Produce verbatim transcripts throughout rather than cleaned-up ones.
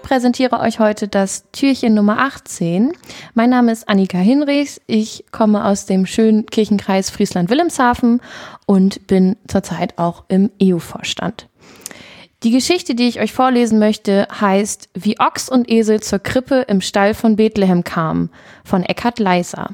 präsentiere euch heute das Türchen Nummer achtzehn. Mein Name ist Annika Hinrichs. Ich komme aus dem schönen Kirchenkreis Friesland-Wilhelmshaven und bin zurzeit auch im E U-Vorstand. Die Geschichte, die ich euch vorlesen möchte, heißt Wie Ochs und Esel zur Krippe im Stall von Bethlehem kamen, von Eckhard Leiser.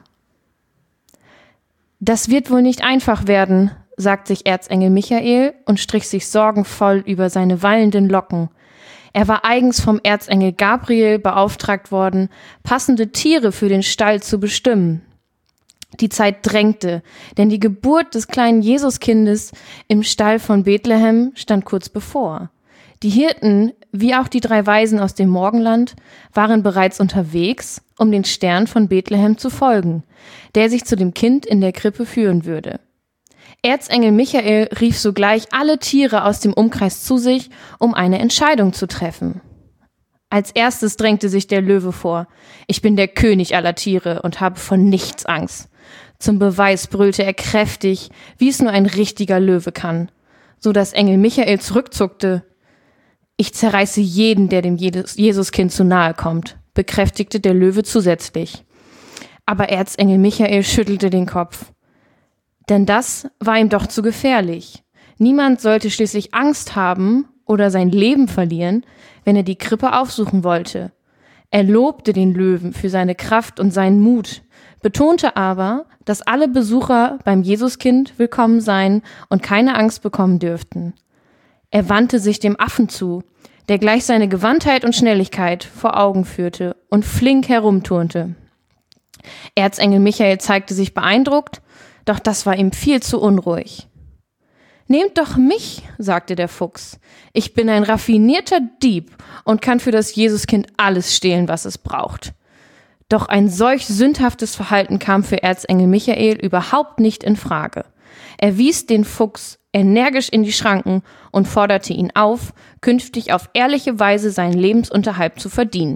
Das wird wohl nicht einfach werden, sagt sich Erzengel Michael und strich sich sorgenvoll über seine wallenden Locken. Er war eigens vom Erzengel Gabriel beauftragt worden, passende Tiere für den Stall zu bestimmen. Die Zeit drängte, denn die Geburt des kleinen Jesuskindes im Stall von Bethlehem stand kurz bevor. Die Hirten, wie auch die drei Weisen aus dem Morgenland, waren bereits unterwegs, um den Stern von Bethlehem zu folgen, der sich zu dem Kind in der Krippe führen würde. Erzengel Michael rief sogleich alle Tiere aus dem Umkreis zu sich, um eine Entscheidung zu treffen. Als erstes drängte sich der Löwe vor. Ich bin der König aller Tiere und habe vor nichts Angst. Zum Beweis brüllte er kräftig, wie es nur ein richtiger Löwe kann, so dass Engel Michael zurückzuckte. Ich zerreiße jeden, der dem Jesuskind zu nahe kommt, bekräftigte der Löwe zusätzlich. Aber Erzengel Michael schüttelte den Kopf. Denn das war ihm doch zu gefährlich. Niemand sollte schließlich Angst haben oder sein Leben verlieren, wenn er die Krippe aufsuchen wollte. Er lobte den Löwen für seine Kraft und seinen Mut, betonte aber, dass alle Besucher beim Jesuskind willkommen seien und keine Angst bekommen dürften. Er wandte sich dem Affen zu, der gleich seine Gewandtheit und Schnelligkeit vor Augen führte und flink herumturnte. Erzengel Michael zeigte sich beeindruckt, doch das war ihm viel zu unruhig. »Nehmt doch mich«, sagte der Fuchs. »Ich bin ein raffinierter Dieb und kann für das Jesuskind alles stehlen, was es braucht.« Doch ein solch sündhaftes Verhalten kam für Erzengel Michael überhaupt nicht in Frage. Er wies den Fuchs energisch in die Schranken und forderte ihn auf, künftig auf ehrliche Weise seinen Lebensunterhalt zu verdienen.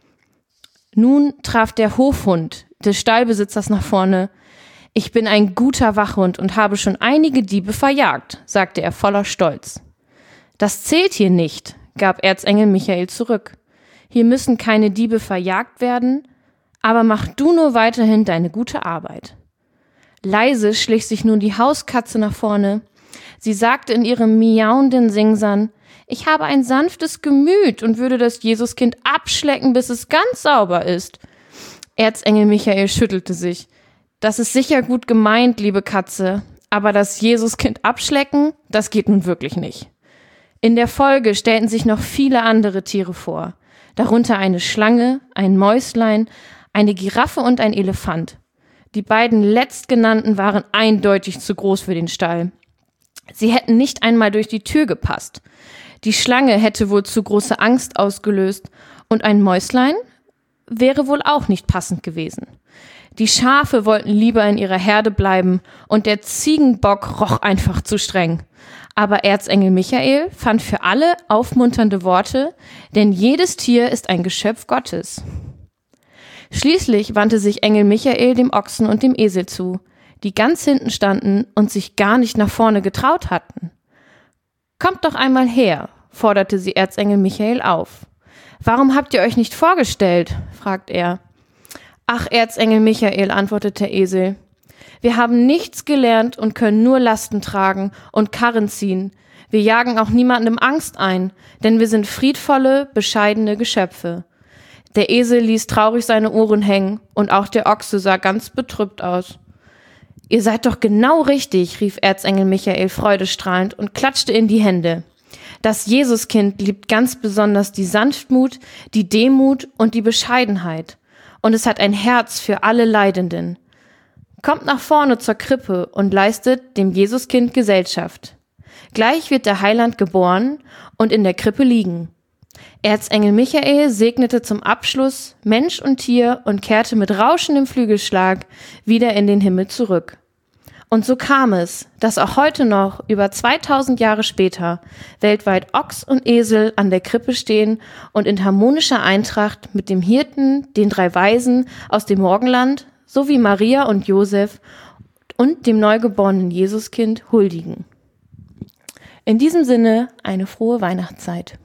Nun traf der Hofhund des Stallbesitzers nach vorne. »Ich bin ein guter Wachhund und habe schon einige Diebe verjagt«, sagte er voller Stolz. »Das zählt hier nicht«, gab Erzengel Michael zurück. »Hier müssen keine Diebe verjagt werden, aber mach du nur weiterhin deine gute Arbeit.« Leise schlich sich nun die Hauskatze nach vorne. Sie sagte in ihrem miauenden Singsang, »Ich habe ein sanftes Gemüt und würde das Jesuskind abschlecken, bis es ganz sauber ist.« Erzengel Michael schüttelte sich. »Das ist sicher gut gemeint, liebe Katze, aber das Jesuskind abschlecken, das geht nun wirklich nicht.« In der Folge stellten sich noch viele andere Tiere vor, darunter eine Schlange, ein Mäuslein, eine Giraffe und ein Elefant. Die beiden letztgenannten waren eindeutig zu groß für den Stall. Sie hätten nicht einmal durch die Tür gepasst. Die Schlange hätte wohl zu große Angst ausgelöst und ein Mäuslein wäre wohl auch nicht passend gewesen. Die Schafe wollten lieber in ihrer Herde bleiben und der Ziegenbock roch einfach zu streng. Aber Erzengel Michael fand für alle aufmunternde Worte, denn jedes Tier ist ein Geschöpf Gottes. Schließlich wandte sich Engel Michael dem Ochsen und dem Esel zu, die ganz hinten standen und sich gar nicht nach vorne getraut hatten. »Kommt doch einmal her«, forderte sie Erzengel Michael auf. »Warum habt ihr euch nicht vorgestellt?«, fragt er. »Ach, Erzengel Michael«, antwortet der Esel, »wir haben nichts gelernt und können nur Lasten tragen und Karren ziehen. Wir jagen auch niemandem Angst ein, denn wir sind friedvolle, bescheidene Geschöpfe.« Der Esel ließ traurig seine Ohren hängen und auch der Ochse sah ganz betrübt aus. »Ihr seid doch genau richtig«, rief Erzengel Michael freudestrahlend und klatschte in die Hände. »Das Jesuskind liebt ganz besonders die Sanftmut, die Demut und die Bescheidenheit. Und es hat ein Herz für alle Leidenden. Kommt nach vorne zur Krippe und leistet dem Jesuskind Gesellschaft. Gleich wird der Heiland geboren und in der Krippe liegen.« Erzengel Michael segnete zum Abschluss Mensch und Tier und kehrte mit rauschendem Flügelschlag wieder in den Himmel zurück. Und so kam es, dass auch heute noch, über zweitausend Jahre später, weltweit Ochs und Esel an der Krippe stehen und in harmonischer Eintracht mit dem Hirten, den drei Weisen aus dem Morgenland sowie Maria und Josef und dem neugeborenen Jesuskind huldigen. In diesem Sinne eine frohe Weihnachtszeit.